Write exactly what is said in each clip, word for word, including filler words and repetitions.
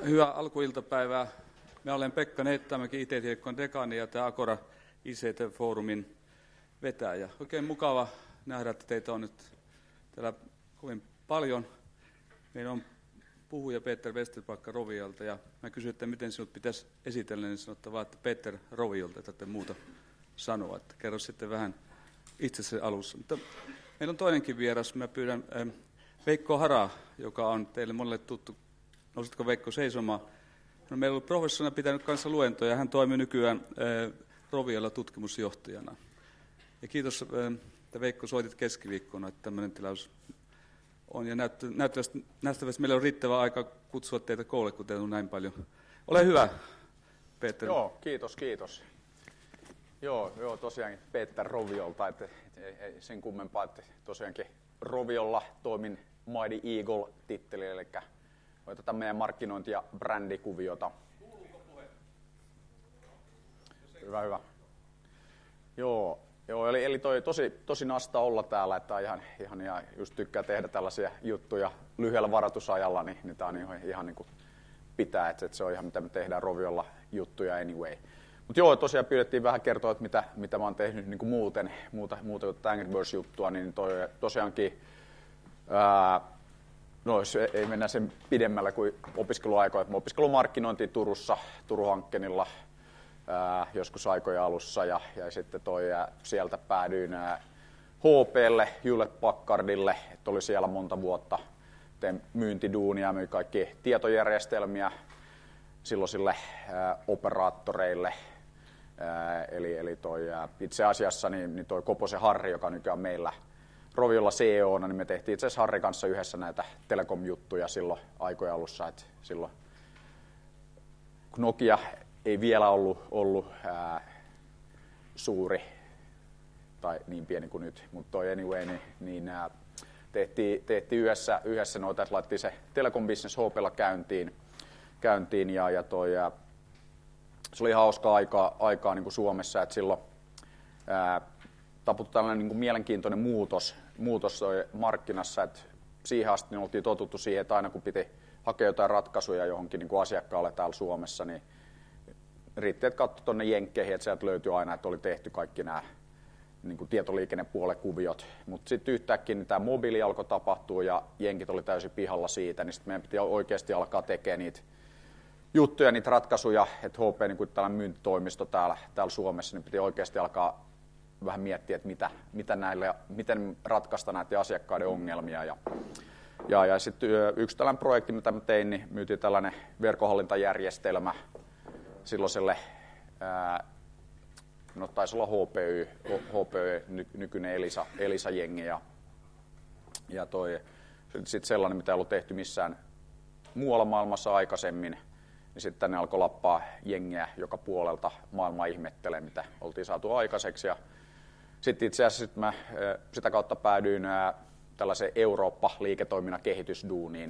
Hyvää alkuiltapäivää. Mä olen Pekka Neettamäki, I T-tiedekon dekaani ja tämä Agora I C T-foorumin vetäjä. Oikein mukava nähdä, että teitä on nyt täällä kovin paljon. Meillä on puhuja Peter Westerpakka Rovialta ja mä kysyin, että miten sinut pitäisi esitellä, niin sanotaan vaan, että Peter Rovialta, että muuta sanoa. Että kerro sitten vähän itse alussa. Mutta meillä on toinenkin vieras. Mä pyydän äh, Veikko Haraa, joka on teille monelle tuttu. Nousitko Veikko seisomaan? No, meillä on ollut professorina pitänyt kanssa luentoja. Hän toimii nykyään äh, Rovialla tutkimusjohtajana. Ja kiitos, äh, että Veikko soitit keskiviikkona, että tämmöinen tilaus on. Ja näyttävästi, näyttävästi meillä on riittävä aika kutsua teitä koolle, kun teillä on näin paljon. Ole hyvä, Peter. Joo, kiitos, kiitos. Joo, joo tosiaankin Peter Roviolta, että ei, ei sen kummempaa, että tosiaankin Roviolla toimin Mighty Eagle-titteli, eli tätä meidän markkinointi- ja brändikuviota. Hyvä, hyvä. Joo, joo eli, eli toi tosi, tosi nasta olla täällä, että ihan, ihan ja just tykkää tehdä tällaisia juttuja lyhyellä varoitusajalla, niin, niin tämä on ihan, ihan niin kuin pitää, että, että se on ihan mitä me tehdään Roviolla juttuja anyway. Mutta joo, tosiaan pyydettiin vähän kertoa, että mitä, mitä mä oon tehnyt niin kuin muuten, muuta, muuta kuin Angry Birds-juttua, niin toi, tosiaankin, ää, no ei mennä sen pidemmällä kuin opiskeluaikoja. Mä opiskelin markkinointia Turussa, Turun Hankkenilla ää, joskus aikojen alussa, ja, ja sitten toi, ää, sieltä päädyin ää, H P:lle, Hewlett Packardille, että oli siellä monta vuotta, tein myyntiduunia, myin kaikki tietojärjestelmiä silloisille ää, operaattoreille. Ää, eli eli toi, ää, itse asiassa niin, niin toi Koposen Harri, joka nykyään meillä Roviolla C E O:na, niin me tehtiin itse asiassa Harri kanssa yhdessä näitä telekom-juttuja silloin aikojen alussa. Et silloin kun Nokia ei vielä ollut, ollut ää, suuri tai niin pieni kuin nyt, mutta toi anyway, niin, niin ää, tehtiin, tehtiin yhdessä, yhdessä noita, että laitettiin se telekom-business H P:lla käyntiin, käyntiin ja, ja toi, ää, se oli hauskaa aikaa, aikaa niin kuin Suomessa, että silloin ää, tapahtui tällainen niin kuin mielenkiintoinen muutos, muutos markkinassa, että siihen asti niin oltiin totuttu siihen, että aina kun piti hakea jotain ratkaisuja johonkin niin kuin asiakkaalle täällä Suomessa, niin riitti, että katsoi tuonne Jenkkeihin, että sieltä löytyi aina, että oli tehty kaikki nämä niin kuin tietoliikennepuolen kuviot. Mutta sitten yhtäkkiä niin tämä mobiili alkoi tapahtua ja Jenkit oli täysin pihalla siitä, niin sitten meidän piti oikeasti alkaa tekemään niitä juttuja, niitä ratkaisuja, että H P, niin kuin tällainen myyntitoimisto täällä, täällä Suomessa, niin piti oikeasti alkaa vähän miettiä, että mitä, mitä näille, miten ratkaista näitä asiakkaiden ongelmia. Ja, ja, ja sitten yksi tällainen projekti, mitä mä tein, niin myytiin tällainen verkkohallintajärjestelmä silloiselle, ää, no taisi olla H P Y, H P Y nykyinen Elisa, Elisa-jengi, ja, ja toi, sitten sellainen, mitä ei ollut tehty missään muualla maailmassa aikaisemmin, niin sitten tänne alkoi lappaa jengiä joka puolelta maailmaa ihmettelee, mitä oltiin saatu aikaiseksi. Ja sitten itse asiassa sit mä sitä kautta päädyin tällaiseen Eurooppa-liiketoiminnan kehitysduuniin.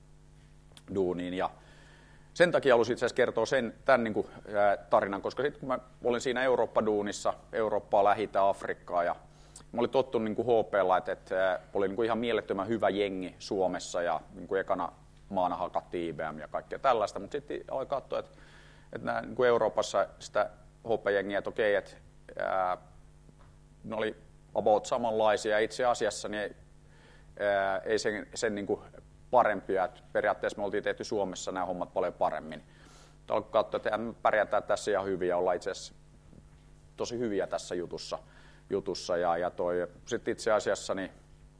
Duuniin. Ja sen takia halusin itse asiassa kertoa sen, tämän niin kuin, tarinan, koska sitten kun mä olin siinä Eurooppa-duunissa, Eurooppaa, Lähi-itä, Afrikkaa, ja mä olin tottunut niin kuin H P:llä, että, että oli niin kuin ihan mielettömän hyvä jengi Suomessa, ja niin kuin ekana maana hakattiin I B M ja kaikkea tällaista, mutta sitten aloin katsoa, että, että nämä, niin kuin Euroopassa sitä H P-jengiä, että okei, että ää, ne oli about samanlaisia, itse asiassa niin ää, ei sen, sen niin kuin parempia, että periaatteessa me oltiin tehty Suomessa nämä hommat paljon paremmin. Aloin katsoa, että me pärjätään tässä ihan hyvin ja ollaan itse asiassa tosi hyviä tässä jutussa, jutussa ja, ja toi, sitten itse asiassa niin,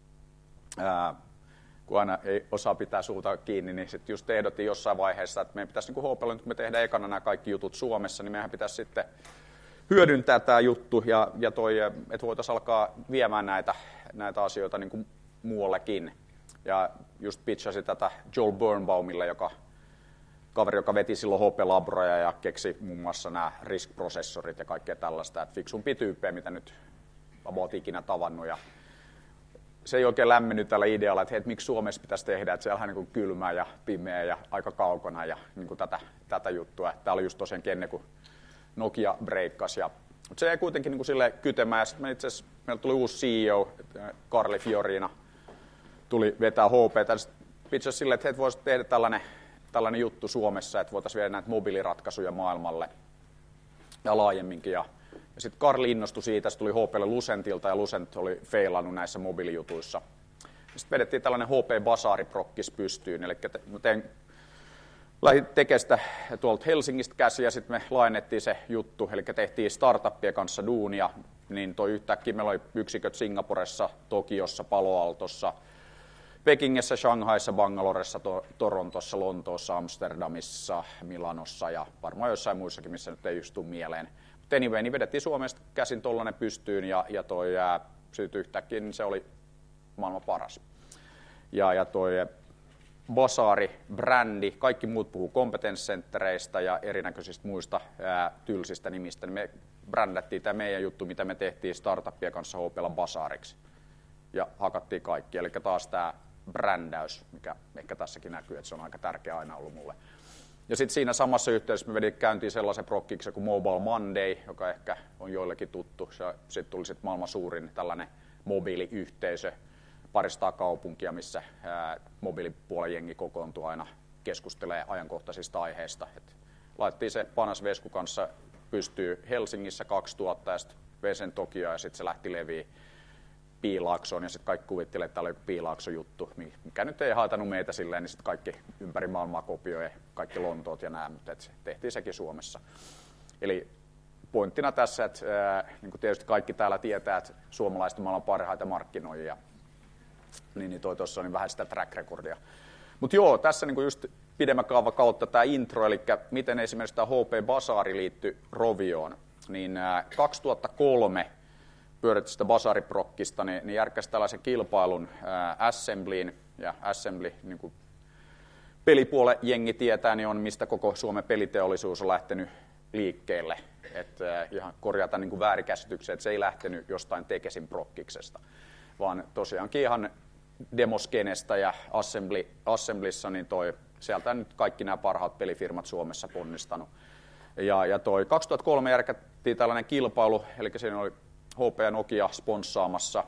ää, kun aina ei osaa pitää suuta kiinni, niin sitten just ehdotin jossain vaiheessa, että meidän pitäisi niin H P:llä, kun me tehdään ekana nämä kaikki jutut Suomessa, niin meidän pitäisi sitten hyödyntää tämä juttu, ja, ja toi, että voitaisiin alkaa viemään näitä, näitä asioita niin kuin muuallekin. Ja just pitchasin tätä Joel Birnbaumille, joka kaveri, joka veti silloin H P-labroja ja keksi muun muassa nämä risk-prosessorit ja kaikkea tällaista, että fiksumpia tyyppejä, mitä nyt olet ikinä tavannut. Ja se ei oikein lämmennyt tällä idealla, että, hei, että miksi Suomessa pitäisi tehdä, että siellä on niin kylmää ja pimeä ja aika kaukana ja niin kuin tätä, tätä juttua. Tämä oli just tosiaan ennen kuin Nokia breikkasi. Ja, mutta se jäi kuitenkin niin kuin silleen kytemään. Ja sitten itse asiassa meillä tuli uusi C E O, Carli Fiorina, tuli vetää H P. Pitchasi silleen, että he voisivat tehdä tällainen tällainen juttu Suomessa, että voitaisiin viedä näitä mobiiliratkaisuja maailmalle ja laajemminkin. Ja, ja sitten Karli innostui siitä, se tuli H P:lle Lucentilta ja Lucent oli feilannut näissä mobiilijutuissa. Sitten vedettiin tällainen H P-basaariprokkis pystyyn, eli tein, lähdin tekemään sitä tuolta Helsingistä käsiä, ja sitten me laajennettiin se juttu, eli tehtiin startuppien kanssa duunia, niin toi yhtäkkiä meillä oli yksiköt Singaporessa, Tokiossa, Palo Altossa, Pekingissä, Shanghaissa, Bangaloressa, to- Torontossa, Lontoossa, Amsterdamissa, Milanossa ja varmaan jossain muissakin, missä nyt ei just tule mieleen. Mutta anyway, niin vedettiin Suomesta käsin tollainen pystyyn ja, ja toi ää, sytyi yhtäkkiä, niin se oli maailman paras. Ja, ja toi Basaari, brändi, kaikki muut puhuu kompetenssenttereistä ja erinäköisistä muista ää, tylsistä nimistä, niin me brändättiin tämä meidän juttu, mitä me tehtiin startuppien kanssa H P:llä Basaariksi. Ja hakattiin kaikki, eli taas tämä brändäys, mikä ehkä tässäkin näkyy, että se on aika tärkeä aina ollut mulle. Ja sitten siinä samassa yhteydessä me vedin käyntiin sellaisen prokkiksen kuin Mobile Monday, joka ehkä on joillekin tuttu. Sitten tuli sitten maailman suurin tällainen mobiiliyhteisö, paristaa kaupunkia, missä ää, mobiilipuolen jengi kokoontuu aina keskustelee ajankohtaisista aiheista. Et laitettiin se Panas Vesku kanssa pystyy Helsingissä kaksituhatta ja sitten vei sen Tokioon ja sitten se lähti leviin Piilaaksoon ja sitten kaikki kuvittelivat, että täällä oli joku Piilaakso-juttu, mikä nyt ei haitanut meitä silleen, niin sitten kaikki ympäri maailmaa kopioi, kaikki Lontoot ja nämä, mutta et tehtiin sekin Suomessa. Eli pointtina tässä, että ää, niin kuin tietysti kaikki täällä tietää, että suomalaiset on maailman parhaita markkinoijia, niin, niin toi tuossa on niin vähän sitä track recordia. Mutta joo, tässä niin kuin just pidemmän kaavan kautta tämä intro, eli miten esimerkiksi tämä H P Basaari liittyi Rovioon, niin ää, kaksituhattakolme pyöritti sitä Basaariprokkista, niin, niin järkkäsi tällaisen kilpailun ää, Assemblyin, ja Assembly, niin kuin pelipuolen jengi tietää, niin on mistä koko Suomen peliteollisuus on lähtenyt liikkeelle. Että äh, ihan korjata niin kuin väärikäsityksiä, että se ei lähtenyt jostain Tekesin prokkiksesta, vaan tosiaankin ihan demoskenestä ja Assembly, Assemblyssa, niin toi, sieltä nyt kaikki nämä parhaat pelifirmat Suomessa ponnistanut. Ja, ja toi kaksituhattakolme järkättiin tällainen kilpailu, eli siinä oli H P ja Nokia sponssaamassa.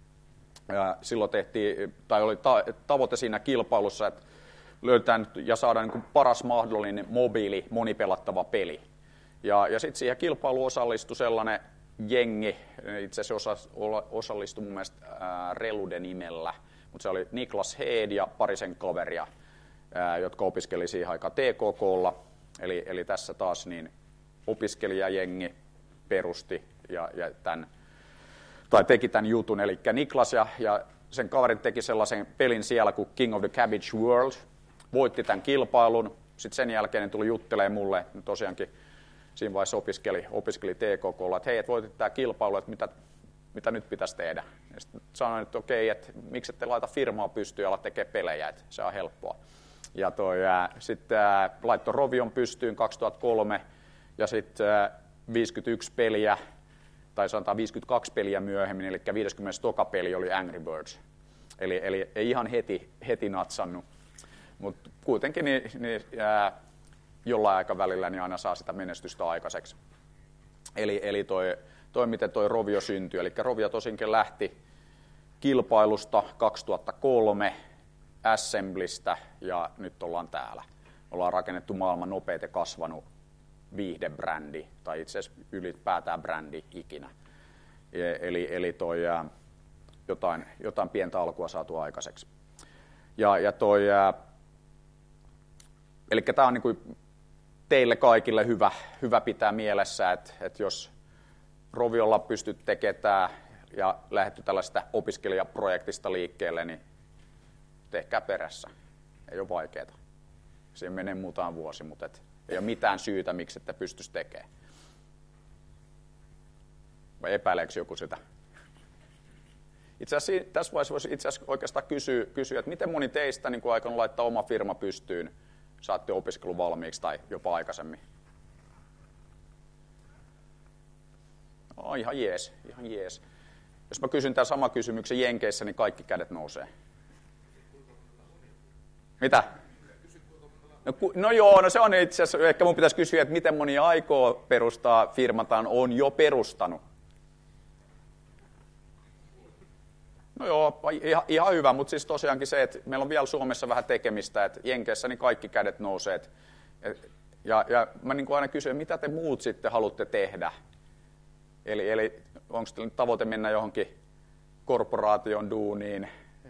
Ja silloin tehtiin, tai oli ta- tavoite siinä kilpailussa, että löydetään ja saadaan niin kuin paras mahdollinen mobiili, monipelattava peli. Ja, ja sitten siihen kilpailuun osallistui sellainen jengi, itse asiassa osa, osallistui mun mielestä ää, Relude nimellä, mutta se oli Niklas Heed ja parisen kaveria, ää, jotka opiskeli siihen aikaan T K K:lla. Eli, eli tässä taas niin opiskelijajengi perusti ja, ja tämän, tai teki tämän jutun. Eli Niklas ja, ja sen kaverit teki sellaisen pelin siellä kuin King of the Cabbage World, voitti tämän kilpailun. Sitten sen jälkeen ne tuli juttelemaan mulle, tosiaankin siinä vaiheessa opiskeli, opiskeli T K K:lla, että hei, et voitit tämä kilpailu, että mitä, mitä nyt pitäisi tehdä. Ja sitten sanoin, että okei, että miksi ette laita firmaa pystyyn ja ala tekemään pelejä, että se on helppoa. Ja sitten laittoi Rovion pystyyn kaksituhattakolme ja sitten viisikymmentäyksi peliä, tai sanotaan viisikymmentäkaksi peliä myöhemmin, eli viisikymmentä toka peli oli Angry Birds. Eli, eli ei ihan heti, heti natsannut, mutta kuitenkin niin, niin, ää, jollain aikavälillä niin aina saa sitä menestystä aikaiseksi. Eli, eli toi, toi, miten toi Rovio syntyi, eli Rovio tosinkin lähti kilpailusta kaksituhattakolme, Assemblystä, ja nyt ollaan täällä. Ollaan rakennettu maailman nopeiten ja kasvanut viihdebrändi, tai itse asiassa ylipäätään brändi ikinä. Eli, eli toi, ää, jotain, jotain pientä alkua saatu aikaiseksi. Ja, ja toi, ää, eli tämä on niin kuin teille kaikille hyvä, hyvä pitää mielessä, että, että jos Roviolla pystyt tekemään tämä ja lähdetty tällaista opiskelijaprojektista liikkeelle, niin tehkää perässä. Ei ole vaikeaa. Siihen menee muutama vuosi, mutta et, ei ole mitään syytä, miksi ette pystyisi tekemään. Vai epäileekö joku sitä? Itse asiassa tässä vaiheessa voisi itse asiassa oikeastaan kysyä, kysyä että miten moni teistä niin kun aikanaan laittaa oma firma pystyyn, saatte opiskelun valmiiksi tai jopa aikaisemmin? No, ihan jees, ihan jees. Jos mä kysyn tämän saman kysymyksen Jenkeissä, niin kaikki kädet nousee. Mitä? No, no joo, no se on itse asiassa, ehkä mun pitäisi kysyä, että miten moni aikoo perustaa firmataan, on jo perustanut. No joo, ihan, ihan hyvä, mutta siis tosiaankin se, että meillä on vielä Suomessa vähän tekemistä, että Jenkeissä niin kaikki kädet nousee. Et, et, ja, ja mä niin kuin aina kysyn, mitä te muut sitten haluatte tehdä? Eli, eli onko teillä tavoite mennä johonkin korporaation duuniin?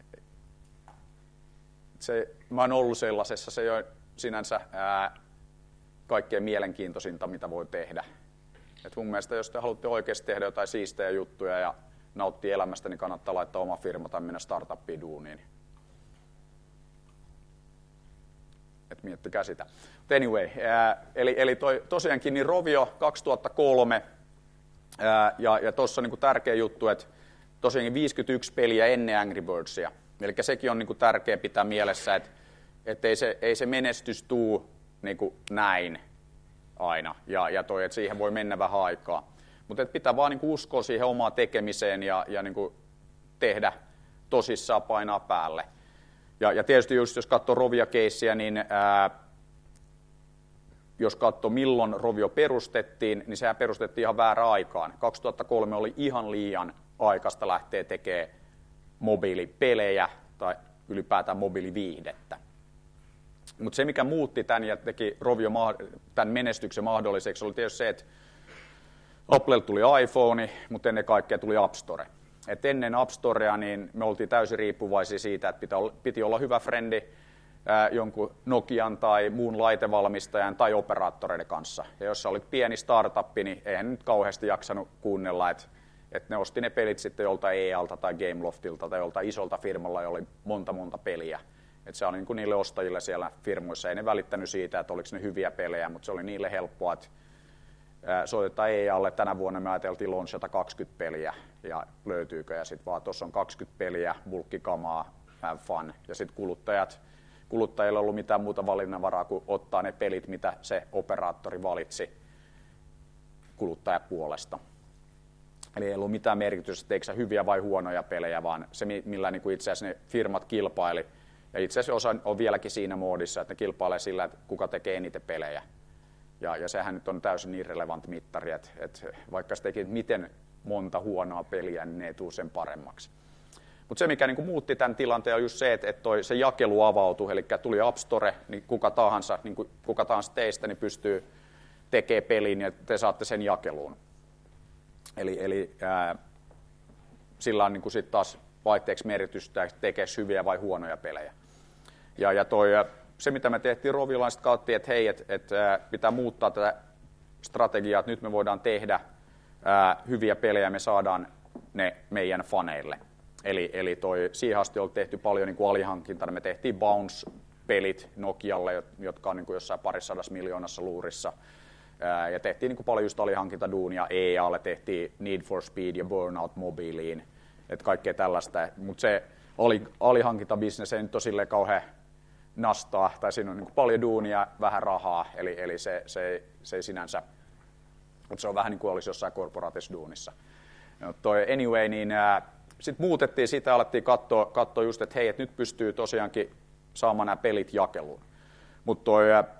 Se, mä oon ollut sellaisessa, se ei ole sinänsä ää, kaikkein mielenkiintoisinta, mitä voi tehdä. Et mun mielestä, jos te haluatte oikeasti tehdä jotain siistejä juttuja ja nauttia elämästä, niin kannattaa laittaa oma firma tai mennä startuppiin duuniin. Et miettikää sitä. But anyway, ää, eli, eli toi, tosiaankin niin Rovio kaksituhattakolme, ää, ja, ja tuossa on niinku tärkeä juttu, että tosiaankin viisikymmentäyksi peliä ennen Angry Birdsia. Eli sekin on niinku tärkeä pitää mielessä, että et ei, se, ei se menestys tuu niinku näin aina, ja, ja toi, että siihen voi mennä vähän aikaa. Mutta pitää vaan niinku uskoa siihen omaan tekemiseen ja, ja niinku tehdä tosissaan, painaa päälle. Ja, ja tietysti just jos katsoo Rovia-keissiä, niin ää, jos katsoo milloin Rovio perustettiin, niin sehän perustettiin ihan väärään aikaan. kaksituhattakolme oli ihan liian aikaista lähteä tekemään mobiilipelejä tai ylipäätään mobiiliviihdettä. Mutta se, mikä muutti tämän ja teki Rovio tämän menestyksen mahdolliseksi, oli tietysti se, että Applelle tuli iPhone, mutta ennen kaikkea tuli App Store. Et ennen App Storea niin me oltiin täysin riippuvaisia siitä, että piti olla hyvä frendi ää, jonkun Nokian tai muun laitevalmistajan tai operaattoreiden kanssa. Ja jos sä olit pieni startuppi, niin eihän nyt kauheasti jaksanut kuunnella, että et ne osti ne pelit sitten jolta E A:lta tai Gameloftilta tai jolta isolta firmalla, jolla oli monta monta peliä. Et se oli niin kuin niille ostajille siellä firmoissa. Ei ne välittänyt siitä, että oliko ne hyviä pelejä, mutta se oli niille helppoa, että soitetaan E A:lle. Tänä vuonna me ajateltiin launchata kaksikymmentä peliä ja löytyykö. Ja sitten vaan tuossa on kaksikymmentä peliä, bulkkikamaa, have fun. Ja sitten kuluttajat, kuluttajilla ei ollut mitään muuta valinnanvaraa kuin ottaa ne pelit, mitä se operaattori valitsi kuluttajapuolesta. Eli ei ollut mitään merkitystä, teikö sä hyviä vai huonoja pelejä, vaan se, millä niin kuin itse asiassa ne firmat kilpaili. Ja itse asiassa osa on vieläkin siinä moodissa, että ne kilpailee sillä, että kuka tekee eniten pelejä. Ja, ja sehän nyt on täysin irrelevantti mittari, että, että vaikka se teki miten monta huonoa peliä, niin ne ei tule sen paremmaksi. Mutta se, mikä niin kuin muutti tämän tilanteen, on just se, että, että toi, se jakelu avautui, eli tuli App Store, niin kuka tahansa, niin kuin, kuka tahansa teistä niin pystyy tekemään pelin ja te saatte sen jakeluun. Eli, eli ää, sillä on niin kuin sit taas vaihteeksi merkitystä, tekee hyviä vai huonoja pelejä. Ja, ja toi, se, mitä me tehtiin Roviolla, sitten katsottiin, että hei, et, et, pitää muuttaa tätä strategiaa, että nyt me voidaan tehdä ää, hyviä pelejä, me saadaan ne meidän faneille. Eli, eli toi, siihen asti on tehty paljon niin kuin alihankintana. Me tehtiin Bounce-pelit Nokialle, jotka on niin kuin jossain parissadassa miljoonassa luurissa. Ää, ja tehtiin niin kuin paljon just alihankintaduunia. E A:lle tehtiin Need for Speed ja Burnout mobiiliin. Että kaikkea tällaista. Mutta se alihankintabisnes ei nyt ole silleen kauhean nastaa, tai siinä on niin kuin paljon duunia, vähän rahaa, eli, eli se, se, se ei sinänsä, mutta se on vähän niin kuin olisi jossain korporaatissa duunissa. No, toi anyway, niin sitten muutettiin sitä, alettiin katsoa, katsoa just, että hei, että nyt pystyy tosiaankin saamaan nämä pelit jakeluun. Mutta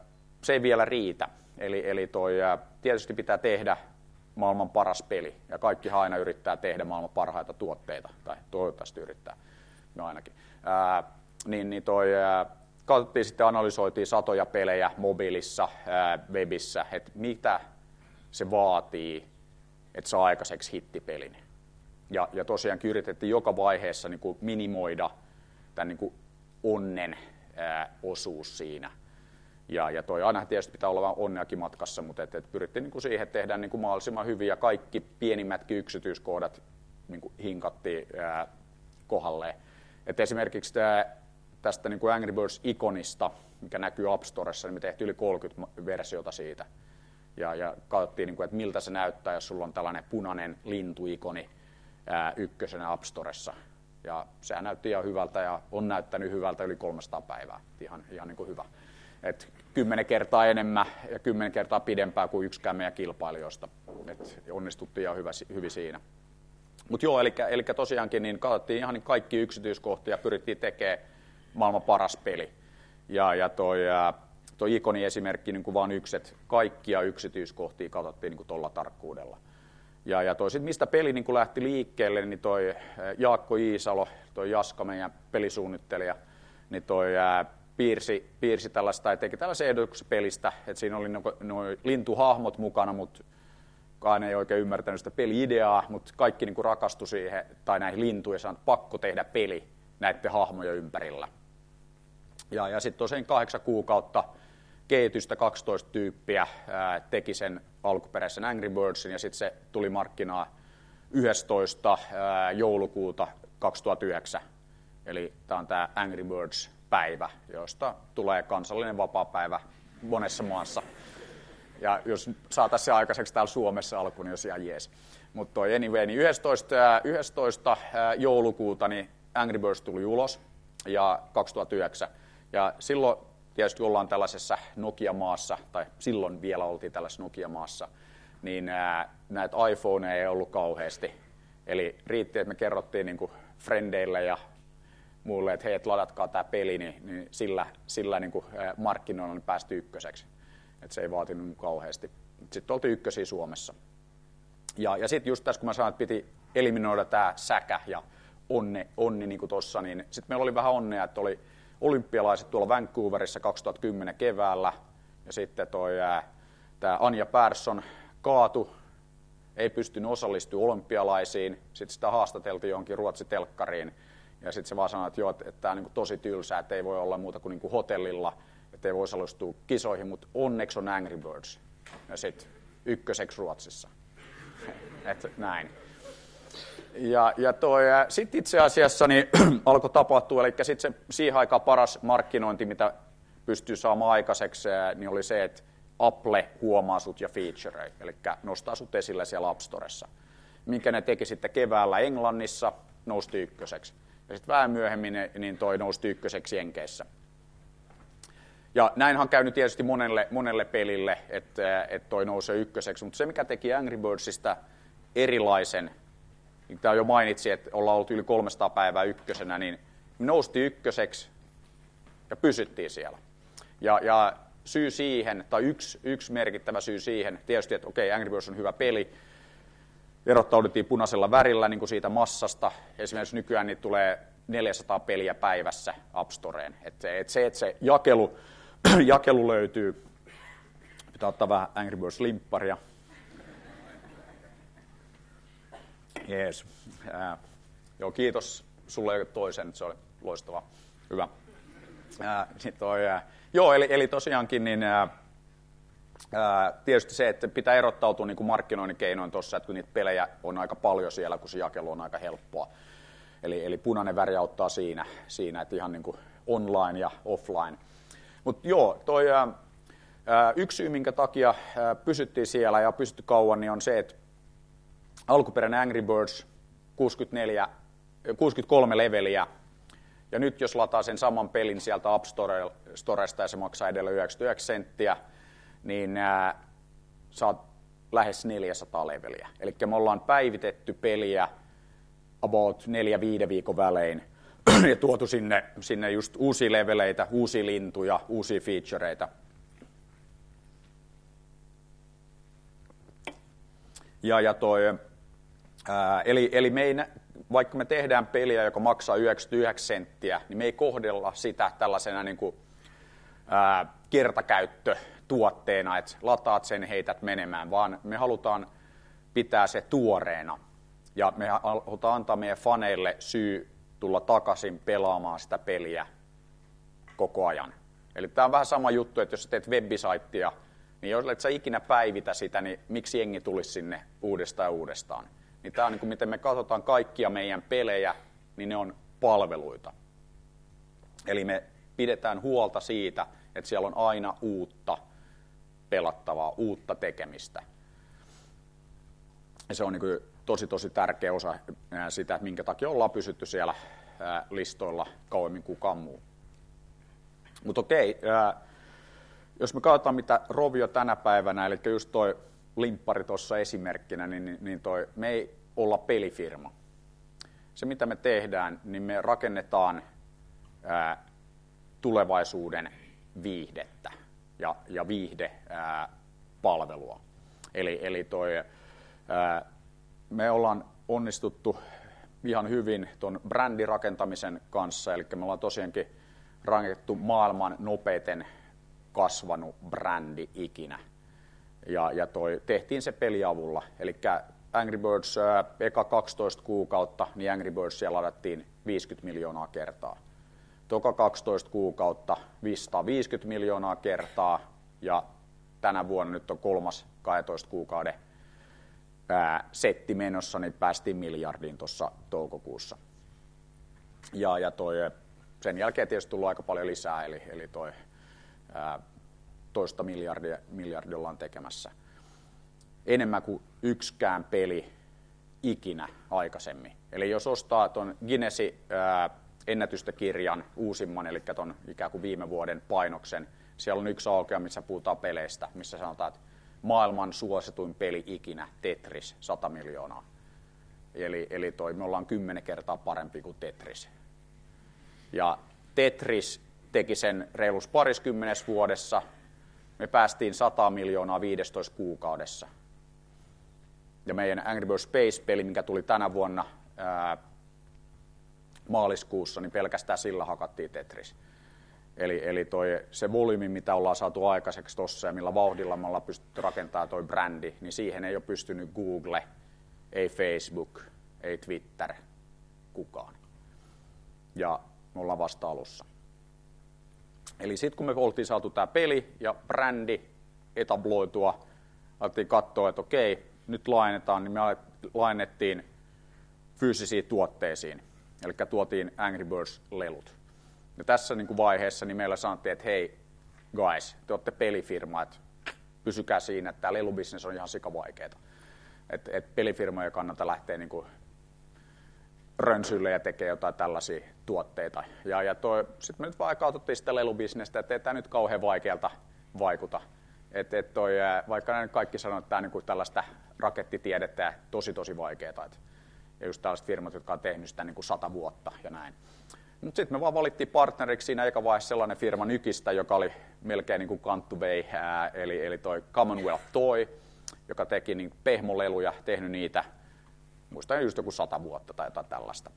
se ei vielä riitä, eli, eli toi, tietysti pitää tehdä maailman paras peli, ja kaikkihan aina yrittää tehdä maailman parhaita tuotteita, tai toivottavasti yrittää, no ainakin. Ää, niin, niin toi, katsottiin sitten, analysoitiin satoja pelejä mobiilissa, ää, webissä, että mitä se vaatii, että saa aikaiseksi hittipelin. Ja, ja tosiaankin yritettiin joka vaiheessa niin kuin minimoida tämän niin kuin onnen ää, osuus siinä. Ja, ja toi aina tietysti pitää olla vähän onneakin matkassa, mutta et, et pyrittiin niin kuin siihen, että tehdään niin kuin mahdollisimman hyvin ja kaikki pienimmätkin yksityiskohdat niin kuin hinkattiin ää, kohdalleen. Et esimerkiksi tämä, tästä niin kuin Angry Birds-ikonista, mikä näkyy App Storessa, niin me tehtiin yli kolmekymmentä versiota siitä. Ja, ja katsottiin, niin kuin, että miltä se näyttää, jos sulla on tällainen punainen lintuikoni ää, ykkösenä App Storessa. Ja sehän näytti ihan hyvältä ja on näyttänyt hyvältä yli kolmesataa päivää. Ihan, ihan niin kuin hyvä. Et kymmenen kertaa enemmän ja kymmenen kertaa pidempään kuin yksikään meidän kilpailijoista. Et onnistuttiin ihan hyvä, hyvin siinä. Mutta joo, eli, eli tosiaankin niin katsottiin ihan niin kaikki yksityiskohtia ja pyrittiin tekemään maailman paras peli. Ja, ja toi, toi ikoni esimerkki niin kuin vaan yksi, että kaikkia yksityiskohtia katsottiin niin tuolla tarkkuudella. Ja, ja toi, sit mistä peli niin kun lähti liikkeelle, niin toi Jaakko Iisalo, toi Jaska, meidän pelisuunnittelija, niin toi ää, piirsi, piirsi tällaista, tai teki tällaisen ehdotuksen pelistä, että siinä oli nuo no, lintuhahmot mukana, mutta kukaan ei oikein ymmärtänyt sitä peli-ideaa, mutta kaikki niin kuin rakastui siihen, tai näihin lintuihin, ja sanoi, että pakko tehdä peli näiden hahmojen ympärillä. Ja, ja sitten tosiaan kahdeksan kuukautta kehitystä, kaksitoista tyyppiä ää, teki sen alkuperäisen Angry Birdsin, ja sitten se tuli markkinaan yhdestoista ää, joulukuuta kaksituhattayhdeksän. Eli tämä on tämä Angry Birds-päivä, josta tulee kansallinen vapaapäivä monessa maassa. Ja jos saataisiin se aikaiseksi täällä Suomessa alkuun, niin olisi ihan jees. Mutta toi anyway, niin yhdestoista, yhdestoista joulukuuta niin Angry Birds tuli ulos ja kaksituhattayhdeksän. Ja silloin tietysti ollaan tällaisessa Nokia-maassa, tai silloin vielä oltiin tällaisessa Nokia-maassa, niin ää, näitä iPhoneja ei ollut kauheasti. Eli riitti, että me kerrottiin niin kuin frendeille ja muille, että hei, et ladatkaa tämä peli, niin, niin sillä, sillä niin kuin markkinoilla päästiin ykköseksi. Että se ei vaatinut kauheasti. Sitten oltiin ykkösiä Suomessa. Ja, ja sitten just tässä, kun mä sanoin, että piti eliminoida tämä säkä ja onni, onni niin kuin tossa, niin sitten meillä oli vähän onnea, että oli olympialaiset tuolla Vancouverissa kaksituhattakymmenen keväällä, ja sitten toi tämä Anja Persson kaatu, ei pystynyt osallistumaan olympialaisiin, sitten sitä haastateltiin johonkin Ruotsi-telkkariin, ja sitten se vaan sanoi, että joo, että tämä on niin kuin tosi tylsää, että ei voi olla muuta kuin, niin kuin hotellilla, että ei voi osallistua kisoihin, mutta onneksi on Angry Birds. Ja sitten ykköseksi Ruotsissa. Et näin. Ja, ja sitten itse asiassa niin alkoi tapahtua, eli sitten se siihen aikaan paras markkinointi, mitä pystyy saamaan aikaiseksi, niin oli se, että Apple huomaa sut ja featurei, eli nostaa sut esille siellä App Storessa. Minkä ne teki sitten keväällä Englannissa, nousti ykköseksi. Ja sitten vähän myöhemmin niin toi nousi ykköseksi Jenkeissä. Ja näinhän on käynyt tietysti monelle, monelle pelille, että, että toi nousee ykköseksi, mutta se mikä teki Angry Birdsista erilaisen, niin tämä jo mainitsi, että ollaan ollut yli kolmesataa päivää ykkösenä, niin me noustiin ykköseksi ja pysyttiin siellä. Ja, ja syy siihen, tai yksi, yksi merkittävä syy siihen, tietysti, että okei, Angry Birds on hyvä peli, erottauduttiin punaisella värillä niin kuin siitä massasta. Esimerkiksi nykyään niin tulee neljäsataa peliä päivässä App Storeen. Että se, että se, että se jakelu, jakelu löytyy, pitää ottaa vähän Angry Birds-limpparia. Jees. Äh, joo, kiitos sulle toisen, se oli loistava. Hyvä. Äh, toi, äh, joo, eli, eli tosiaankin niin, äh, äh, tietysti se, että pitää erottautua niin kuin markkinoinnin keinoin tuossa, että kun niitä pelejä on aika paljon siellä, kun se jakelu on aika helppoa. Eli, eli punainen väri auttaa siinä, siinä että ihan niin kuin online ja offline. Mutta joo, toi, ää, yksi syy, minkä takia ää, pysyttiin siellä ja pysytty kauan, niin on se, että alkuperäinen Angry Birds kuusikymmentäneljä, kuusikymmentäkolme leveliä, ja nyt jos lataa sen saman pelin sieltä App Storesta ja se maksaa edelleen yhdeksänkymmentäyhdeksän senttiä, niin ää, saat lähes neljäsataa leveliä. Eli me ollaan päivitetty peliä about neljä viiden viikon välein ja tuotu sinne, sinne just uusia leveleitä, uusia lintuja, uusia featureita. Ja, ja toi, ää, eli, eli me ei, vaikka me tehdään peliä, joka maksaa yhdeksänkymmentäyhdeksän senttiä, niin me ei kohdella sitä tällaisena niin kuin, ää, kertakäyttötuotteena, että lataat sen, heität menemään, vaan me halutaan pitää se tuoreena. Ja me halutaan antaa meidän faneille syy tulla takaisin pelaamaan sitä peliä koko ajan. Eli tämä on vähän sama juttu, että jos sä teet webbisaittia, niin jos et sä ikinä päivitä sitä, niin miksi jengi tulisi sinne uudestaan ja uudestaan? Niin tämä on niin kuin miten me katsotaan kaikkia meidän pelejä, niin ne on palveluita. Eli me pidetään huolta siitä, että siellä on aina uutta pelattavaa, uutta tekemistä. Ja se on niin kuin tosi, tosi tärkeä osa sitä, että minkä takia ollaan pysytty siellä listoilla kauemmin kuin kukaan muu. Mutta okei, jos me katsotaan mitä Rovio tänä päivänä, eli just toi limppari tuossa esimerkkinä, niin, niin toi, me ei olla pelifirma. Se mitä me tehdään, niin me rakennetaan ää, tulevaisuuden viihdettä ja, ja viihdepalvelua. Eli, eli toi, ää, me ollaan onnistuttu ihan hyvin tuon brändirakentamisen kanssa, eli me ollaan tosiaankin rakennettu maailman nopeiten kasvanut brändi ikinä. Ja, ja toi, tehtiin se peliavulla, eli Angry Birds ää, eka kaksitoista kuukautta, niin Angry Birdsia ladattiin viisikymmentä miljoonaa kertaa. Toka kaksitoista kuukautta viisisataaviisikymmentä miljoonaa kertaa, ja tänä vuonna nyt on kolmas kaksitoista kuukauden ää, setti menossa, niin päästiin miljardiin tuossa toukokuussa. Ja, ja toi, sen jälkeen tietysti tullut aika paljon lisää, eli, eli toi, ää, toista miljardia, miljardia ollaan tekemässä. Enemmän kuin yksikään peli ikinä aikaisemmin. Eli jos ostaa tuon Guinnessin ää, ennätystekirjan uusimman, eli tuon ikään kuin viime vuoden painoksen, siellä on yksi aukea, missä puhutaan peleistä, missä sanotaan, että maailman suosituin peli ikinä, Tetris, sata miljoonaa. Eli, eli toi, me ollaan kymmenen kertaa parempi kuin Tetris. Ja Tetris teki sen reilus pariskymmenes vuodessa. Me päästiin sata miljoonaa viisitoista kuukaudessa. Ja meidän Angry Birds Space-peli, mikä tuli tänä vuonna ää, maaliskuussa, niin pelkästään sillä hakattiin Tetris. Eli, eli toi, se volyymi, mitä ollaan saatu aikaiseksi tuossa ja millä vauhdilla me ollaan pystytty rakentamaan toi brändi, niin siihen ei ole pystynyt Google, ei Facebook, ei Twitter, kukaan. Ja me ollaan vasta alussa. Eli sitten kun me oltiin saatu tämä peli ja brändi etabloitua, alettiin katsoa, että okei, nyt laajennetaan, niin me laajennettiin fyysisiin tuotteisiin. Eli tuotiin Angry Birds-lelut. Ja tässä niin kuin vaiheessa niin meillä sanottiin, että hei guys, te olette pelifirma, että pysykää siinä, että tämä lelubisnes on ihan sikavaikeeta. Että et pelifirmojen kannalta lähtee niin kuin rönsylle ja tekee jotain tällaisia tuotteita. Ja, ja sitten me nyt vaan katsottiin sitä lelubisnestä, että ei tämä nyt kauhean vaikealta vaikuta. Et, et toi, vaikka nämä kaikki sanoo, että tämä on niin tällaista rakettitiedettä ja tosi tosi vaikeaa. Et, ja just tällaiset firmat, jotka on tehnyt sitä niin kuin sata vuotta ja näin. Mutta sitten me vaan valittiin partneriksi siinä eka vaiheessa sellainen firma Nykistä, joka oli melkein niin kuin Kantuvei, eli, eli toi Commonwealth Toy, joka teki niin pehmoleluja, tehnyt niitä, muistan just joku sata vuotta tai jotain tällaista.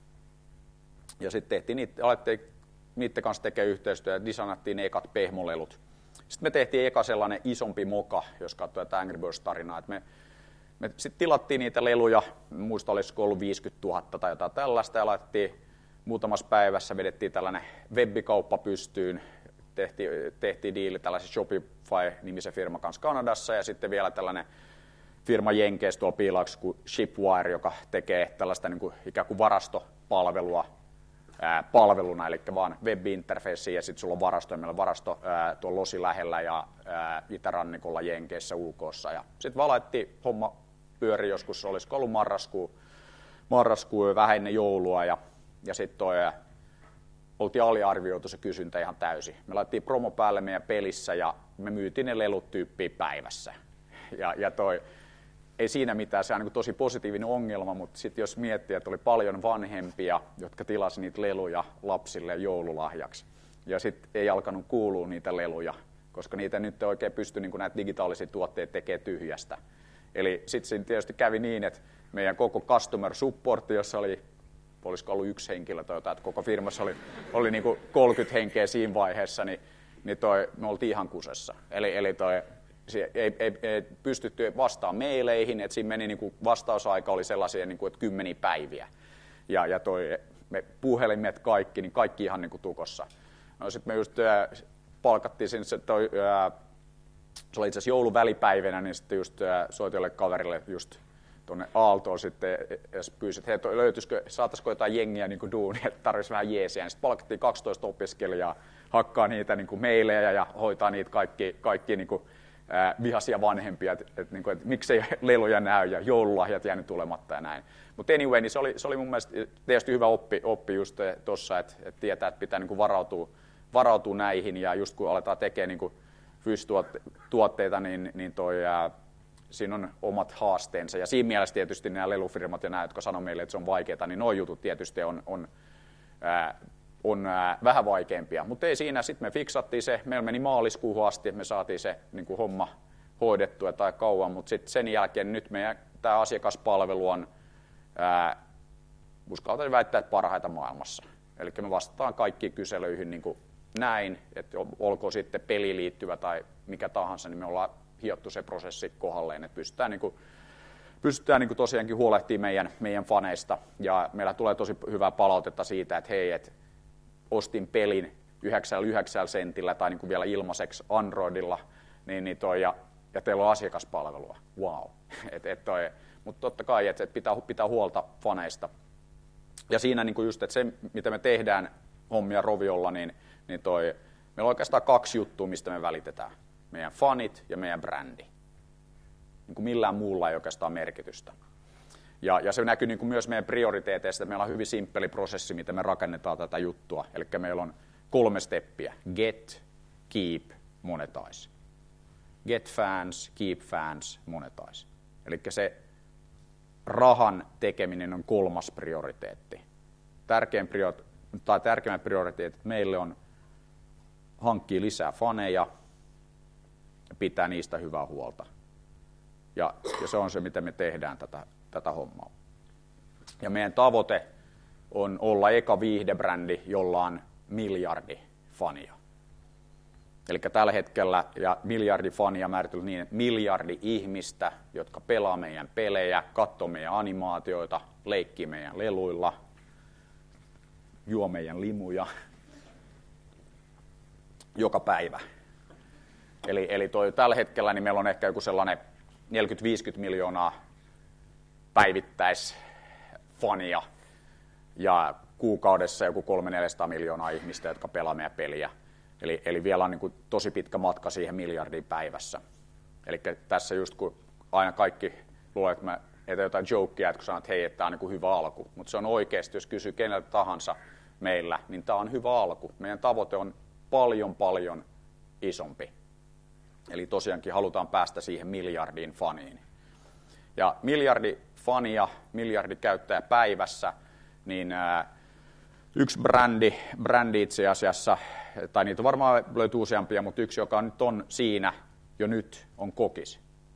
Ja sitten tehtiin niitä, alettiin niiden kanssa tekemään yhteistyötä ja designattiin ne ekat pehmolelut. Sitten me tehtiin eka sellainen isompi moka, jos katsoo tätä Angry Birds-tarinaa, että me, me sitten tilattiin niitä leluja, muista olisiko ollut viisikymmentätuhatta tai jotain tällaista, ja laitettiin muutamassa päivässä, vedettiin tällainen webbikauppa pystyyn, tehtiin, tehtiin diili tällaisen Shopify-nimisen firman kanssa Kanadassa, ja sitten vielä tällainen firma Jenkeissä tuolla piilauksessa kuin Shipwire, joka tekee tällaista niin kuin, ikään kuin varastopalvelua ää, palveluna, eli vaan web-interfacea, ja sitten sulla on varasto, ja meillä on varasto ää, tuolla Losi lähellä ja ää, itärannikolla Jenkeissä, U K:ssa, ja sitten vaan laitettiin homma pyöri joskus, olisiko ollut marraskuu, marraskuu vähän ennen joulua, ja Ja sitten toi, oltiin aliarvioitu se kysyntä ihan täysin. Me laitettiin promo päälle meidän pelissä ja me myytiin ne lelut tyyppiä päivässä. Ja, ja toi, ei siinä mitään, se on niin tosi positiivinen ongelma, mutta sitten jos miettii, että oli paljon vanhempia, jotka tilasi niitä leluja lapsille joululahjaksi. Ja sitten ei alkanut kuulua niitä leluja, koska niitä nyt ei oikein pysty niin näitä digitaalisia tuotteita tekemään tyhjästä. Eli sitten siinä tietysti kävi niin, että meidän koko customer support, jossa oli olisiko ollut yksi henkilö tai jotain, että koko firmassa oli, oli niin kuin kolmekymmentä henkeä siinä vaiheessa, niin, niin toi, me oltiin ihan kusessa. Eli, eli toi, ei, ei, ei pystytty vastaamaan meileihin, että siinä meni niin kuin vastausaika oli sellaisia, niin kuin, että kymmeniä päiviä. Ja, ja toi, me puhelimet kaikki, niin kaikki ihan niin kuin tukossa. No sitten me just äh, palkattiin sinne, se, toi, äh, se oli itse asiassa joulun välipäivänä, niin sitten just äh, soitin jolle kaverille just tuonne Aaltoon sitten, ja pyysin, että hei, löytyisikö, saataisiko jotain jengiä niin kuin duunia, että tarvitsisi vähän jeesiä. Sitten palkattiin kaksitoista opiskelijaa, hakkaa niitä niin kuin meilejä ja hoitaa niitä kaikki, kaikki niin kuin, ää, vihaisia vanhempia, että, että, niin kuin, että miksei leluja näy ja joululahjat jäänyt tulematta ja näin. Mutta anyway, niin se oli, se oli mun mielestä tietysti hyvä oppi, oppi just tuossa, että, että tietää, että pitää niin kuin varautua, varautua näihin, ja just kun aletaan tekemään niin kuin fyystuotteita, niin, niin toi, ää, siinä on omat haasteensa, ja siinä mielessä tietysti nämä lelufirmat ja nämä, jotka sanoo meille, että se on vaikeaa, niin nuo jutut tietysti on, on, ää, on ää, vähän vaikeampia. Mutta ei siinä, sitten me fiksattiin se, meillä meni maaliskuuhun asti, että me saatiin se niin kuin homma hoidettua tai kauan, mutta sitten sen jälkeen nyt meidän tämä asiakaspalvelu on ää, uskaltaisin väittää, että parhaita maailmassa. Eli me vastataan kaikkiin kyselyihin niin kuin näin, että olkoon sitten peliin liittyvä tai mikä tahansa, niin me ollaan hiottu se prosessi kohdalleen, että pystytään, niin kuin, pystytään niin kuin tosiaankin huolehtimaan meidän, meidän faneista. Ja meillä tulee tosi hyvää palautetta siitä, että hei, että ostin pelin yhdeksänkymmentäyhdeksän sentillä tai niin kuin vielä ilmaiseksi Androidilla, niin, niin toi, ja, ja teillä on asiakaspalvelua. Wow. et, et toi, mutta totta kai, että et pitää, pitää huolta faneista. Ja siinä niin kuin just, että se, mitä me tehdään hommia Roviolla, niin, niin toi, meillä on oikeastaan kaksi juttua, mistä me välitetään. Meidän fanit ja meidän brändi. Niin kuin millään muulla ei oikeastaan merkitystä. Ja, ja se näkyy niin kuin myös meidän prioriteeteista. Meillä on hyvin simppeli prosessi, miten me rakennetaan tätä juttua. Eli meillä on kolme steppiä. Get, keep, monetize. Get fans, keep fans, monetize. Eli se rahan tekeminen on kolmas prioriteetti. Tärkein priori- tai tärkeimmät prioriteetit meille on hankkia lisää faneja ja pitää niistä hyvää huolta. Ja, ja se on se, miten me tehdään tätä, tätä hommaa. Ja meidän tavoite on olla eka viihdebrändi, jolla on miljardi fania. Eli tällä hetkellä ja miljardi fania määritelty niin, että miljardi ihmistä, jotka pelaa meidän pelejä, katsoo meidän animaatioita, leikkii meidän leluilla, juo meidän limuja joka päivä. Eli, eli toi, tällä hetkellä niin meillä on ehkä joku sellainen neljäkymmentä viisikymmentä miljoonaa päivittäisfania ja kuukaudessa joku kolmesataa neljäsataa miljoonaa ihmistä, jotka pelaa meidän peliä. Eli, eli vielä on niin kuin tosi pitkä matka siihen miljardiin päivässä. Eli tässä just kun aina kaikki luulee, että mä etän jotain jokea, että kun sanoo, että hei, että tämä on niin kuin hyvä alku. Mutta se on oikeasti, jos kysyy keneltä tahansa meillä, niin tämä on hyvä alku. Meidän tavoite on paljon, paljon isompi. Eli tosiaankin halutaan päästä siihen miljardiin faniin. Ja miljardi fania, miljardi käyttäjä päivässä, niin ää, yksi brändi, brändi itse asiassa, tai niitä varmaan löytyy useampia, mutta yksi, joka nyt on siinä jo nyt, on Kokis.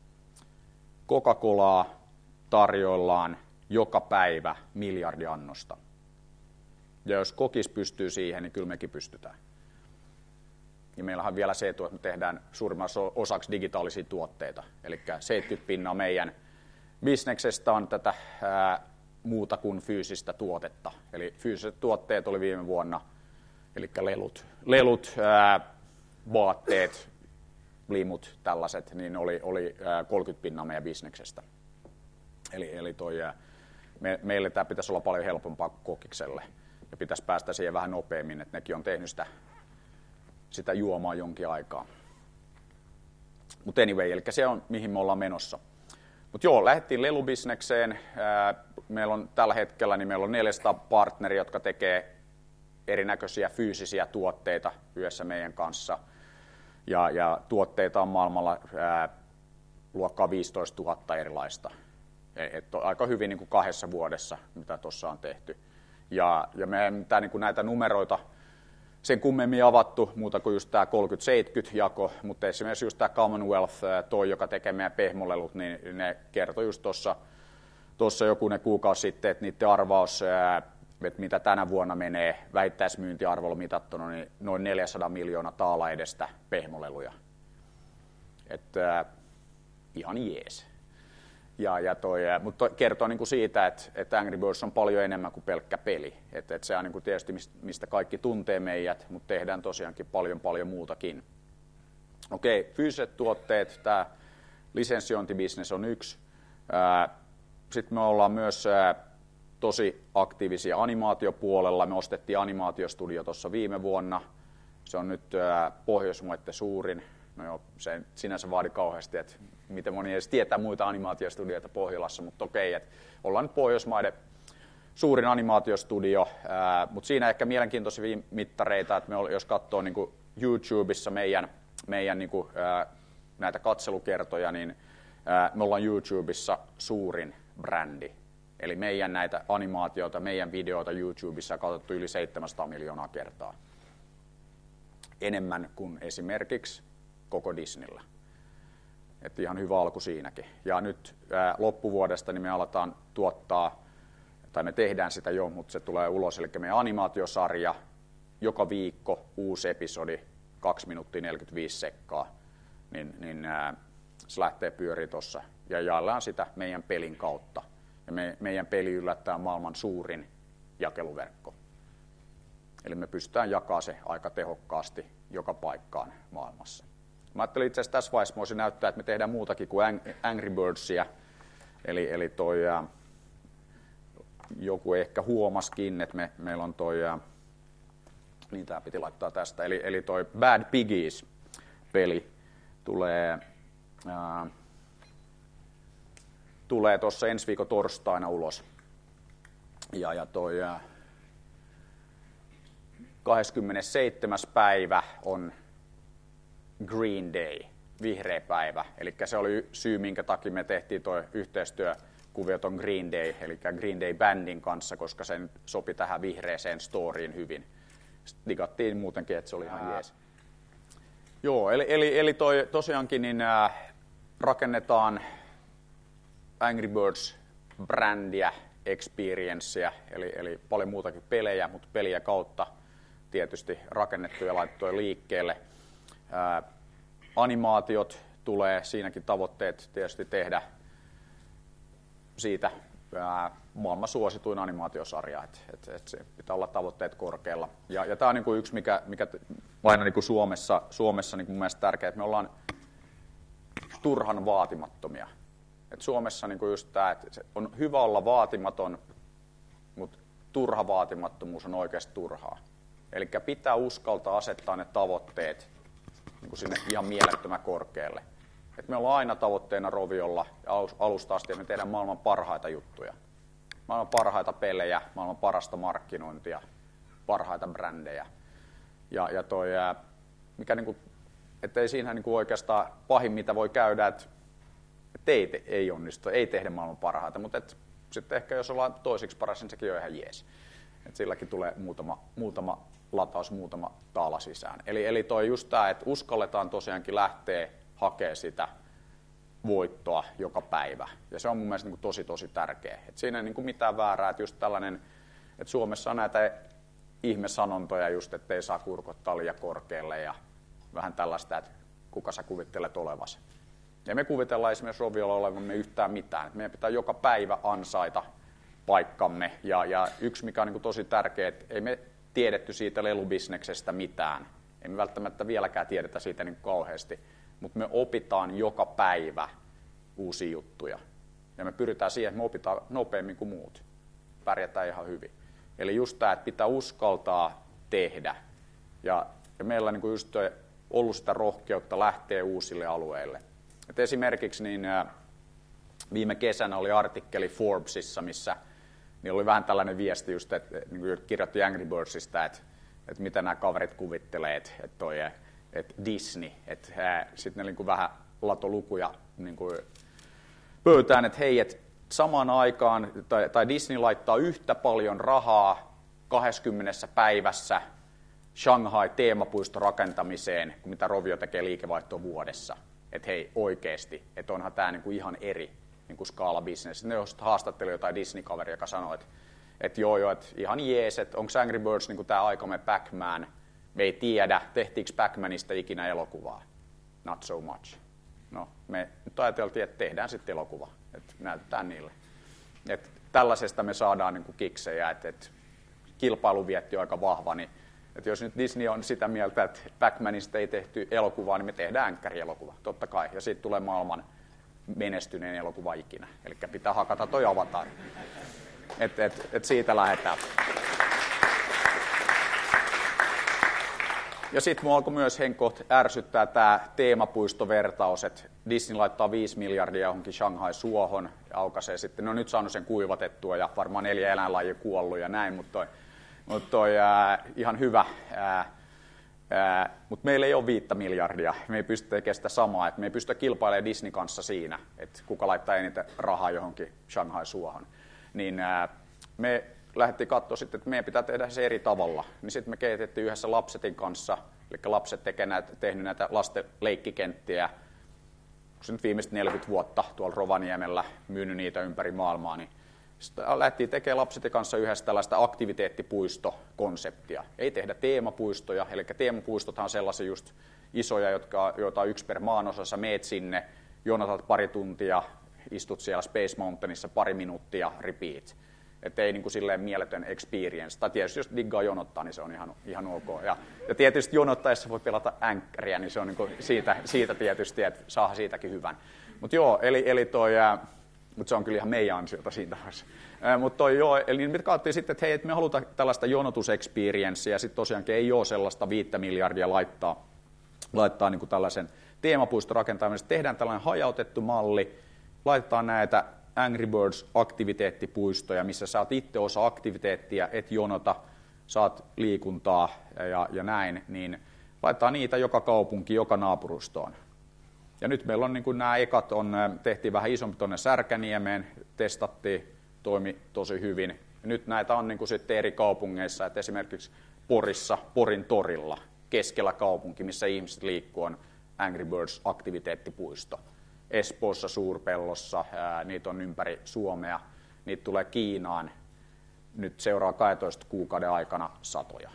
Coca-Colaa tarjoillaan joka päivä miljardi annosta. Ja jos Kokis pystyy siihen, niin kyllä mekin pystytään. Ja meillähän on vielä se etu, että me tehdään suurimmassa osaksi digitaalisia tuotteita. Eli seitsemänkymmentä pinnaa meidän bisneksestä on tätä ää, muuta kuin fyysistä tuotetta. Eli fyysiset tuotteet oli viime vuonna, eli lelut, lelut ää, vaatteet, limut, tällaiset, niin oli, oli ää, kolmekymmentä pinnaa meidän bisneksestä. Eli, eli toi, ää, me, meille tämä pitäisi olla paljon helpompaa kuin Kokikselle. Ja pitäisi päästä siihen vähän nopeammin, että nekin on tehnyt sitä, sitä juomaa jonkin aikaa. Mutta anyway, eli se on mihin me ollaan menossa. Mutta joo, lähdettiin lelubisnekseen. Meillä on tällä hetkellä niin meillä on neljäsataa partneria, jotka tekee erinäköisiä fyysisiä tuotteita yhdessä meidän kanssa. Ja, ja tuotteita on maailmalla ää, luokkaa viisitoista tuhatta erilaista. Et aika hyvin niin kuin kahdessa vuodessa, mitä tuossa on tehty. Ja, ja me ei mitään niin kuin näitä numeroita sen kummemmin avattu, muuta kuin just tämä kolmekymmentä seitsemänkymmentä jako, mutta esimerkiksi just tämä Commonwealth, toi, joka tekee meidän pehmolelut, niin ne kertoi just tuossa tuossa joku ne kuukausi sitten, että niiden arvaus, että mitä tänä vuonna menee vähittäismyyntiarvolla mitattuna, niin noin neljäsataa miljoonaa taala edestä pehmoleluja. Että ihan jees. Ja, ja toi, mutta kertoo niin kuin siitä, että, että Angry Birds on paljon enemmän kuin pelkkä peli. Että, että se on niin kuin tietysti, mistä kaikki tuntee meidät, mutta tehdään tosiaankin paljon, paljon muutakin. Okei, fyysiset tuotteet, tämä lisenssiointibisnes on yksi. Sitten me ollaan myös tosi aktiivisia animaatiopuolella. Me ostettiin animaatiostudio tuossa viime vuonna. Se on nyt Pohjoismaiden suurin. No joo, se ei sinänsä vaadi kauheasti, että miten moni edes tietää muita animaatiostudioita Pohjolassa, mutta okei, että ollaan nyt Pohjoismaiden suurin animaatiostudio, ää, mutta siinä ehkä mielenkiintoisia mittareita, että me jos katsoo niin kuin YouTubessa meidän, meidän niin kuin, ää, näitä katselukertoja, niin ää, me ollaan YouTubessa suurin brändi. Eli meidän näitä animaatioita, meidän videoita YouTubessa on katsottu yli seitsemänsataa miljoonaa kertaa. Enemmän kuin esimerkiksi koko Disneyllä. Että ihan hyvä alku siinäkin. Ja nyt ää, loppuvuodesta niin me aletaan tuottaa tai me tehdään sitä jo, mutta se tulee ulos. Eli meidän animaatiosarja, joka viikko uusi episodi, kaksi minuuttia neljäkymmentäviisi sekkaa, niin, niin ää, se lähtee pyöriä tuossa ja jaellaan sitä meidän pelin kautta. Ja me, meidän peli yllättää maailman suurin jakeluverkko. Eli me pystytään jakamaan se aika tehokkaasti joka paikkaan maailmassa. Mä ajattelin itse asiassa tässä vaiheessa, mä voisin näyttää, että me tehdään muutakin kuin Angry Birdsia. Eli, eli toi, ää, joku ehkä huomasikin, että me, meillä on toi, ää, niin tää piti laittaa tästä, eli, eli toi Bad Piggies-peli tulee, ää, tulee tuossa ensi viikon torstaina ulos. Ja, ja toi ää, kahdeskymmenesseitsemäs päivä on Green Day, vihreä päivä. Eli se oli syy, minkä takia me tehtiin tuo yhteistyökuvio ton Green Day, eli Green Day-bändin kanssa, koska se sopi tähän vihreäseen storyin hyvin. Sitten digattiin muutenkin, että se oli ihan jees. Joo, eli, eli, eli toi, tosiaankin niin, äh, rakennetaan Angry Birds-brändiä, experiencea, eli, eli paljon muutakin pelejä, mutta peliä kautta tietysti rakennettu ja laitettu liikkeelle. Ää, animaatiot tulee, siinäkin tavoitteet tietysti tehdä siitä ää, maailman suosituin animaatiosarja, että et, et se pitää olla tavoitteet korkealla. Ja, ja tämä on niinku yksi, mikä, mikä aina niinku Suomessa, Suomessa niinku mun mielestä tärkeää, että me ollaan turhan vaatimattomia. Et Suomessa niinku just tämä, että on hyvä olla vaatimaton, mutta turha vaatimattomuus on oikeasti turhaa. Eli pitää uskaltaa asettaa ne tavoitteet niin kuin sinne ihan mielettömän korkealle. Et me ollaan aina tavoitteena Roviolla ja alusta asti ja me tehdään maailman parhaita juttuja. Maailman parhaita pelejä, maailman parasta markkinointia, parhaita brändejä. Ja, ja toi, mikä niinku, ettei siinä niinku oikeastaan pahin mitä voi käydä, että et ei, ei onnistu, ei tehdä maailman parhaita, mutta sitten ehkä jos ollaan toisiksi paras, niin sekin on ihan jees. Et silläkin tulee muutama, muutama lataus, muutama taala sisään. Eli, eli toi just tämä, että uskalletaan tosiaankin lähteä hakemaan sitä voittoa joka päivä. Ja se on mun mielestä niin kuin tosi, tosi tärkeä. Et siinä ei niin kuin mitään väärää, että just tällainen, että Suomessa on näitä ihmesanontoja just, että ei saa kurkottaa liian korkealle ja vähän tällaista, että kuka sä kuvittelet olevasi. Ja me kuvitellaan esimerkiksi Roviolla olevamme yhtään mitään. Meidän pitää joka päivä ansaita paikkamme. Ja, ja yksi, mikä on niin kuin tosi tärkeä, että ei me tiedetty siitä lelubisneksestä mitään. Ei me välttämättä vieläkään tiedetä siitä niin kauheasti, mutta me opitaan joka päivä uusia juttuja. Ja me pyritään siihen, että me opitaan nopeammin kuin muut. Pärjätään ihan hyvin. Eli just tämä, että pitää uskaltaa tehdä. Ja, ja meillä on niin kuin just ollut sitä rohkeutta lähteä uusille alueille. Et esimerkiksi niin, ä, viime kesänä oli artikkeli Forbesissa, missä niin oli vähän tällainen viesti, just, että niin kirjoitti Angry Birdsista, että, että mitä nämä kaverit kuvittelee, että, että, toi, että Disney, että sitten ne niin kuin vähän lato lukuja niin kuin pöytään, että hei, että samaan aikaan, tai, tai Disney laittaa yhtä paljon rahaa kaksikymmentä päivässä Shanghai-teemapuiston rakentamiseen, kuin mitä Rovio tekee liikevaihtoa vuodessa. Että hei, oikeasti, että onhan tämä niin kuin ihan eri niin kuin skaala-business. Ne haastatteli jotain Disney-kaveri, joka sanoi, että, että joo, joo, että ihan jees, että onko Angry Birds niin kuin tämä aikamme Pac-Man. Me ei tiedä, tehtiinkö Pac-Manista ikinä elokuvaa. Not so much. No, me nyt ajateltiin, että tehdään sitten elokuva, että näytetään niille. Että tällaisesta me saadaan niin kuin kiksejä, että, että kilpailuvietti on aika vahva, niin että jos nyt Disney on sitä mieltä, että Pac-Manista ei tehty elokuvaa, niin me tehdään änkkäri-elokuva, totta kai. Ja siitä tulee maailman menestyneen elokuva ikinä. Eli pitää hakata toi Avatar. Että et, et siitä lähdetään. Ja sitten mua alkoi myös henkot ärsyttää tämä teemapuistovertaus, että Disney laittaa viisi miljardia johonkin Shanghai-suohon ja aukaisee sitten, no nyt saanut sen kuivatettua ja varmaan neljä eläinlajia kuollut ja näin, mutta toi, mut toi ää, ihan hyvä. Ää, ää, mutta meillä ei ole viittä miljardia, me ei pysty tekemään sitä samaa, että me ei pysty kilpailemaan Disney kanssa siinä, että kuka laittaa eniten rahaa johonkin Shanghai-suohon. Niin ää, me lähdettiin katsoa sitten, että meidän pitää tehdä se eri tavalla. Niin sitten me kehitettiin yhdessä Lapsetin kanssa, eli lapset tekee näitä, tehnyt näitä lasten leikkikenttiä, kun se nyt viimeiset neljäkymmentä vuotta tuolla Rovaniemellä myynyt niitä ympäri maailmaa, niin Sitten lähdettiin tekemään lapset kanssa yhdessä tällaista aktiviteettipuistokonseptia. Ei tehdä teemapuistoja, eli teemapuistothan on sellaisia just isoja, jotka, joita on yksi per maanosassa, meet sinne, jonotat pari tuntia, istut siellä Space Mountainissa pari minuuttia, repeat. Että ei niin kuin silleen mieletön experience. Tai tietysti jos diggaa jonottaa, niin se on ihan, ihan ok. Ja, ja tietysti jonottaessa voi pelata änkkäriä, niin se on niin kuin siitä, siitä tietysti, että saa siitäkin hyvän. Mutta joo, eli, eli toi, mutta se on kyllä ihan meidän ansiota siitä. Mutta toi joo, eli me katsottiin sitten, että hei, että me halutaan tällaista jonotusexperiencea, ja sitten tosiaankin ei ole sellaista viittä miljardia laittaa, laittaa niin kuin tällaisen teemapuiston rakentamisesta. Tehdään tällainen hajautettu malli, laitetaan näitä Angry Birds-aktiviteettipuistoja, missä saat itse osa aktiviteettia, et jonota, saat liikuntaa ja, ja näin, niin laitetaan niitä joka kaupunki, joka naapurustoon. Ja nyt meillä on niin kuin nämä ekat, on, tehtiin vähän isompi tuonne Särkäniemeen, testattiin, toimi tosi hyvin. Ja nyt näitä on niin kuin sitten eri kaupungeissa, että esimerkiksi Porissa, Porin torilla, keskellä kaupunki, missä ihmiset liikkuu, on Angry Birds-aktiviteettipuisto. Espoossa, Suurpellossa, ää, niitä on ympäri Suomea, niitä tulee Kiinaan nyt seuraa kaksitoista kuukauden aikana satoja.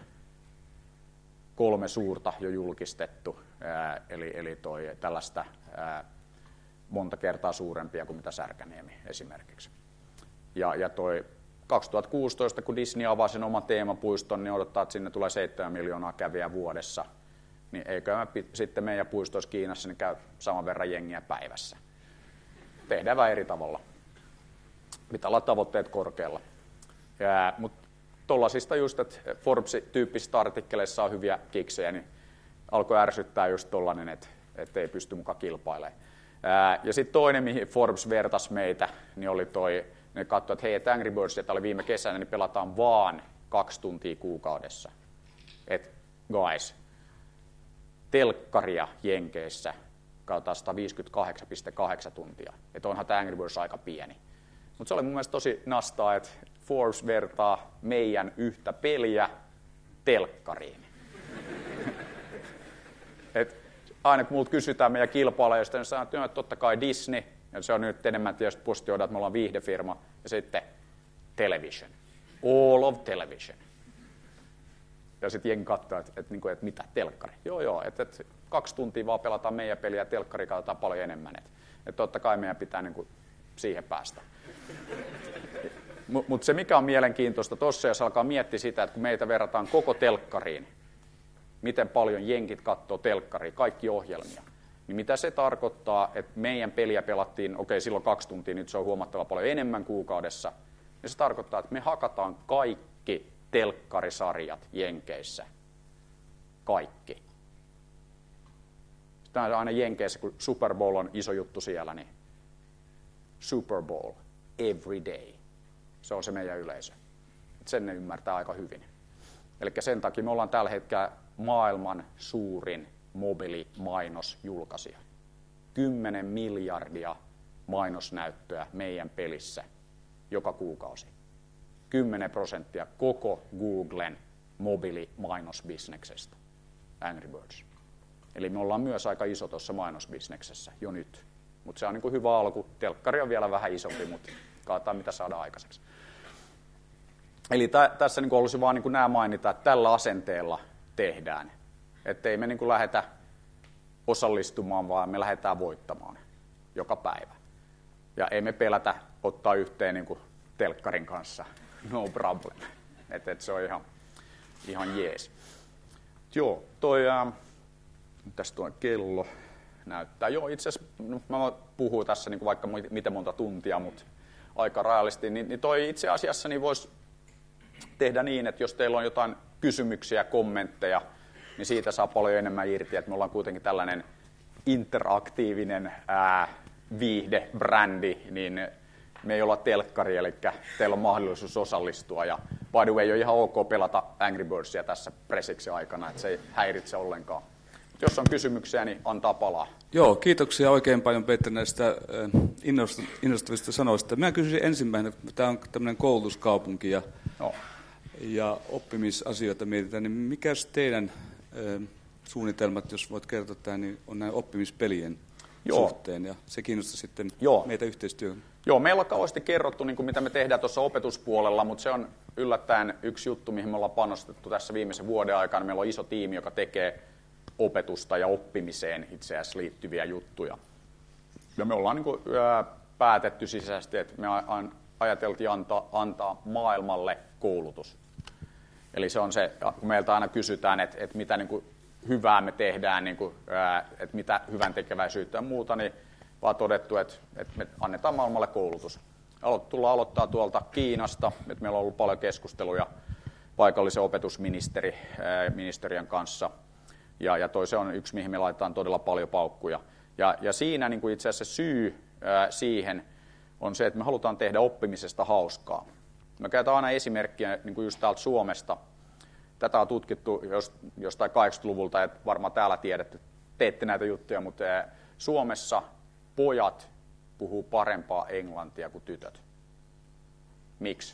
Kolme suurta jo julkistettu, ää, eli, eli toi tällaista ää, monta kertaa suurempia kuin mitä Särkäniemi esimerkiksi. Ja, ja toi kaksituhattakuusitoista, kun Disney avasi sen oman teemapuiston, niin odottaa, että sinne tulee seitsemän miljoonaa kävijää vuodessa. Niin eikö me sitten meidän puistoissa Kiinassa niin käy saman verran jengiä päivässä. Tehdään vähän eri tavalla. Pitää olla tavoitteet korkealla. Mutta tuollaisista just, että Forbes-tyyppisissä artikkeleissa on hyviä kiksejä, niin alkoi ärsyttää just tollainen, että et ei pysty mukaan kilpailemaan. Ää, ja sitten toinen, mihin Forbes vertasi meitä, niin oli toi, ne katsoi, että hei, että Angry Birds, että oli viime kesänä, niin pelataan vaan kaksi tuntia kuukaudessa. Että guys, telkkaria Jenkeissä katsotaan sata viisikymmentäkahdeksan pilkku kahdeksan tuntia. Että onhan tämä Angry Birds aika pieni. Mutta se oli mun mielestä tosi nastaa, että Forbes vertaa meidän yhtä peliä telkkariin. Et aina kun multa kysytään meidän kilpailijoista, niin sanotaan, että totta kai Disney, ja se on nyt enemmän tietysti postioida, että me ollaan viihdefirma, ja sitten television. All of television. Ja sitten jengi katsoo, että, että, että, että mitä, telkkari? Joo, joo, että, että kaksi tuntia vaan pelataan meidän peliä ja telkkari katsotaan paljon enemmän. Että, että totta kai meidän pitää niin kuin siihen päästä. Mutta se mikä on mielenkiintoista tuossa, jos alkaa miettiä sitä, että kun meitä verrataan koko telkkariin, miten paljon jenkit katsoo telkkariin, kaikki ohjelmia, niin mitä se tarkoittaa, että meidän peliä pelattiin, okei okay, silloin kaksi tuntia, nyt se on huomattava paljon enemmän kuukaudessa, niin se tarkoittaa, että me hakataan kaikki telkkarisarjat Jenkeissä. Kaikki. Sitten on aina Jenkeissä, kun Super Bowl on iso juttu siellä, niin Super Bowl, every day. Se on se meidän yleisö. Sen ne ymmärtää aika hyvin. Eli sen takia me ollaan tällä hetkellä maailman suurin mobiilimainosjulkaisija. Kymmenen miljardia mainosnäyttöä meidän pelissä joka kuukausi. Kymmenen prosenttia koko Googlen mobiilimainosbisneksestä. Angry Birds. Eli me ollaan myös aika iso tuossa mainosbisneksessä jo nyt. Mutta se on niin kuin hyvä alku. Telkkari on vielä vähän isompi, mutta katsotaan mitä saadaan aikaiseksi. Eli tä, tässä niin kuin olisi vaan niin kuin nämä mainita, että tällä asenteella tehdään. Että ei me niin kuin lähdetä osallistumaan, vaan me lähdetään voittamaan joka päivä. Ja ei me pelätä ottaa yhteen niin kuin telkkarin kanssa. No problem. Että et se on ihan, ihan jees. Joo, toi... Ää, tässä tuo kello näyttää. Joo, itse asiassa, no, mä puhun tässä niin kuin vaikka miten monta tuntia, mutta aika rajallisesti, niin, niin toi itse asiassa niin voisi tehdä niin, että jos teillä on jotain kysymyksiä, kommentteja, niin siitä saa paljon enemmän irti, että me ollaan kuitenkin tällainen interaktiivinen ää, viihdebrändi, niin me ei olla telkkari, eli teillä on mahdollisuus osallistua, ja by the way, on ihan ok pelata Angry Birdsia tässä presiksen aikana, että se ei häiritse ollenkaan. Jos on kysymyksiä, niin antaa palaa. Joo, kiitoksia oikein paljon, Petteri, näistä innostavista sanoista. Mä kysyisin ensimmäisenä, tämä on tämmöinen koulutuskaupunki ja, no. ja oppimisasioita mietitään, niin mikäs teidän äh, suunnitelmat, jos voit kertoa tämän, niin on näin oppimispelien Joo. suhteen, ja se kiinnostaa sitten Joo. meitä yhteistyöhön. Joo, meillä on kauheasti kerrottu, niin kuin mitä me tehdään tuossa opetuspuolella, mutta se on yllättäen yksi juttu, mihin me ollaan panostettu tässä viimeisen vuoden aikana. Meillä on iso tiimi, joka tekee opetusta ja oppimiseen itse asiassa liittyviä juttuja. Ja me ollaan niin kuin, ää, päätetty sisäisesti, että me ajateltiin antaa, antaa maailmalle koulutus. Eli se on se, kun meiltä aina kysytään, että, että mitä niin kuin hyvää me tehdään, niin kuin, ää, että mitä hyvän tekeväisyyttä ja muuta, niin vaan todettu, että, että me annetaan maailmalle koulutus. Tullaan aloittaa tuolta Kiinasta, että meillä on ollut paljon keskusteluja paikallisen opetusministeriön kanssa, ja, ja toi se on yksi, mihin me laitetaan todella paljon paukkuja. Ja, ja siinä niin kuin itse asiassa syy ää, siihen on se, että me halutaan tehdä oppimisesta hauskaa. Me käytetään aina esimerkkiä niin kuin just täältä Suomesta. Tätä on tutkittu jostain kahdeksankymmentäluvulta, että varmaan täällä tiedätte, teette näitä juttuja, mutta Suomessa pojat puhuu parempaa englantia kuin tytöt. Miksi?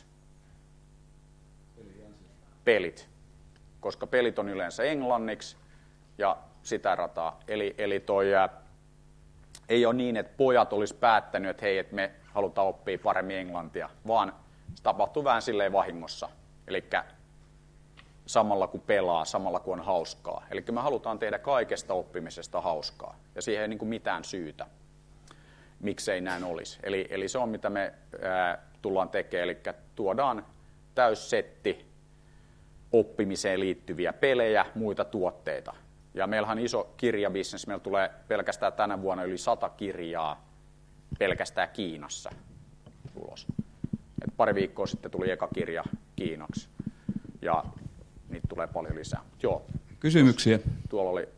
Pelit. Koska pelit on yleensä englanniksi ja sitä rataa. Eli, eli toi, ää, ei ole niin, että pojat olisi päättänyt, että hei, että me halutaan oppia paremmin englantia, vaan se tapahtuu vähän silleen vahingossa. Eli samalla kun pelaa, samalla kun on hauskaa. Eli me halutaan tehdä kaikesta oppimisesta hauskaa. Ja siihen ei niin kuin mitään syytä, miksei näin olisi. Eli, eli se on, mitä me ää, tullaan tekemään. Eli tuodaan täyssetti oppimiseen liittyviä pelejä, muita tuotteita. Ja meillähän on iso kirjabisnes. Meillä tulee pelkästään tänä vuonna yli sata kirjaa pelkästään Kiinassa ulos. Et pari viikkoa sitten tuli eka kirja Kiinaksi. Ja niitä tulee paljon lisää. Joo. Kysymyksiä? Tuolla oli.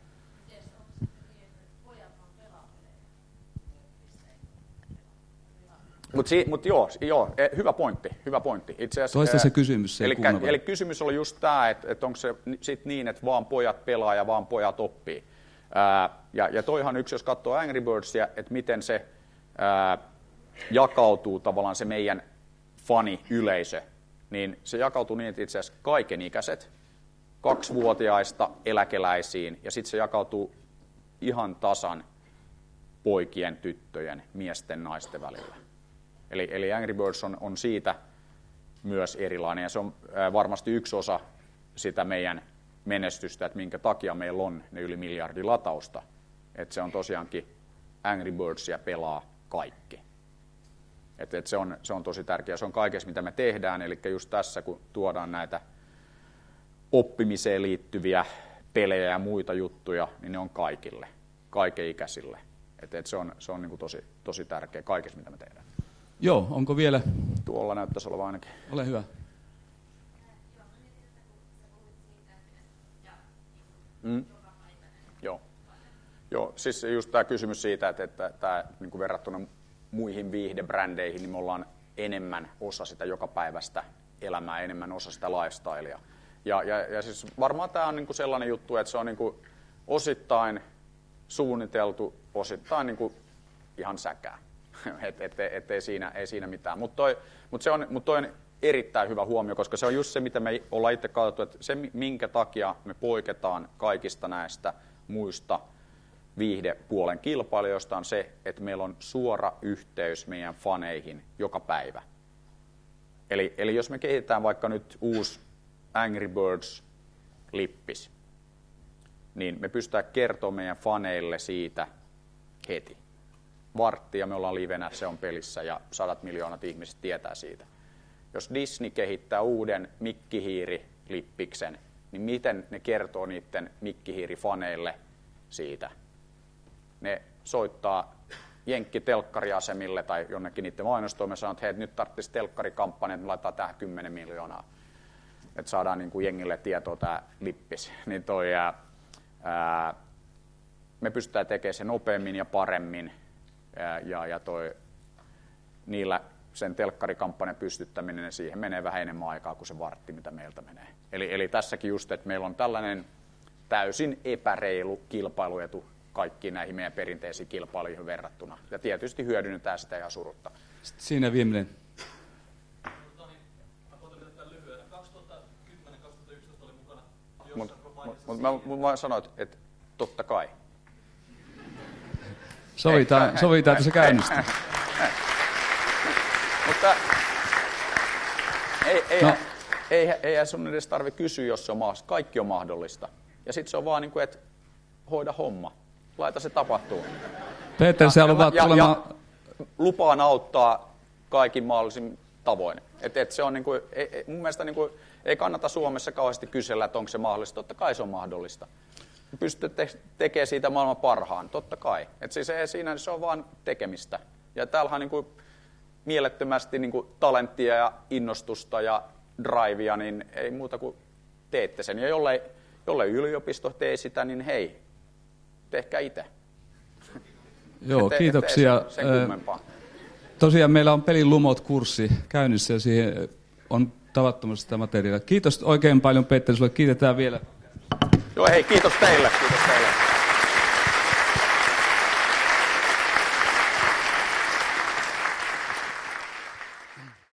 Mutta si, mut joo, joo, hyvä pointti, hyvä pointti. Itse asiassa, toista se kysymys. Se eli, eli kysymys oli just tämä, että, että onko se sit niin, että vaan pojat pelaa ja vaan pojat oppii. Ää, ja, ja toihan yksi, jos katsoo Angry Birdsia, että miten se ää, jakautuu tavallaan se meidän fani-yleisö, niin se jakautuu niin, että itse asiassa kaikenikäiset, kaksivuotiaista eläkeläisiin, ja sitten se jakautuu ihan tasan poikien, tyttöjen, miesten, naisten välillä. Eli, eli Angry Birds on, on siitä myös erilainen, ja se on ää, varmasti yksi osa sitä meidän menestystä, että minkä takia meillä on ne yli miljardi latausta. Että se on tosiaankin Angry Birdsia pelaa kaikki. Et, et se, on, se on tosi tärkeää. Se on kaikessa, mitä me tehdään, eli just tässä, kun tuodaan näitä oppimiseen liittyviä pelejä ja muita juttuja, niin ne on kaikille, kaikenikäisille. Et, et se on, se on niin kuin tosi, tosi tärkeää kaikessa, mitä me tehdään. Joo, onko vielä? Tuolla näyttäisi olevan ainakin. Ole hyvä. Mm. Joo. Joo, siis just tämä kysymys siitä, että, että tämä niin kuin verrattuna muihin viihdebrändeihin, niin me ollaan enemmän osa sitä jokapäiväistä elämää, enemmän osa sitä lifestylea. Ja, ja, ja siis varmaan tämä on niin kuin sellainen juttu, että se on niin kuin osittain suunniteltu, osittain niin kuin ihan säkää. Että et, et, et ei, siinä, ei siinä mitään. Mutta toi, mut se on, mut toi on erittäin hyvä huomio, koska se on just se, mitä me ollaan itse katsottu, että se, minkä takia me poiketaan kaikista näistä muista viihdepuolen kilpailijoista, on se, että meillä on suora yhteys meidän faneihin joka päivä. Eli, eli jos me kehitetään vaikka nyt uusi Angry Birds-lippis, niin me pystytään kertomaan meidän faneille siitä heti. Vartti ja me ollaan livenä, se on pelissä ja sadat miljoonat ihmiset tietää siitä. Jos Disney kehittää uuden mikkihiiri-lippiksen, niin miten ne kertoo niiden mikkihiirifaneille siitä? Ne soittaa jenkkitelkkariasemille tai jonnekin niiden mainostoimille ja sanoo, että hei, nyt tarvitsisi telkkarikampanja, että me laitetaan tähän kymmenen miljoonaa. Että saadaan niin kuin jengille tietoa tämä lippis. Niin toi, ää, ää, me pystytään tekemään sen nopeammin ja paremmin. Ää, ja, ja toi, niillä sen telkkarikampanjan pystyttäminen, siihen menee vähän enemmän aikaa kuin se vartti, mitä meiltä menee. Eli, eli tässäkin just, että meillä on tällainen täysin epäreilu kilpailuetu kaikkiin näihin meidän perinteisiin kilpailuihin verrattuna. Ja tietysti hyödynnetään sitä ihan surutta. Sitten siinä viimeinen. kaksituhattakymmenen kaksituhattayksitoista oli mukana Mutta mut, mut, mä, mä sanoin, että totta kai. Sovitaan, ei, sovitaan että se käynnistyy. Mutta ei, ei, no. ei, ei, ei sun edes tarvitse kysyä, jos se on mahdollista. Kaikki on mahdollista. Ja sitten se on vaan niin kuin, että hoida homma. Laita se tapahtuu. Peter, sä lupaat tulemaan... Ja lupaan auttaa kaikin mahdollisin tavoin. Et, et se on niin kuin, ei, ei, mun mielestä niin kuin, ei kannata Suomessa kauheasti kysellä, että onko se mahdollista. Totta kai se on mahdollista. Pystyt te- tekemään siitä maailman parhaan, totta kai. Et siis ei, siinä se on vaan tekemistä. Ja täällähän on niin kuin mielettömästi niin kuin talenttia ja innostusta ja drivea, niin ei muuta kuin teette sen. Ja jollei, jollei yliopisto tee sitä, niin hei, tehkää itse. Joo, et, kiitoksia. Et sen, sen kummempaa. Tosiaan meillä on Pelin lumot-kurssi käynnissä ja siihen on tavattomasti sitä materiaalia. Kiitos oikein paljon, Petteri, sulle kiitetään vielä. Joo, hei, kiitos teille. Kiitos teille.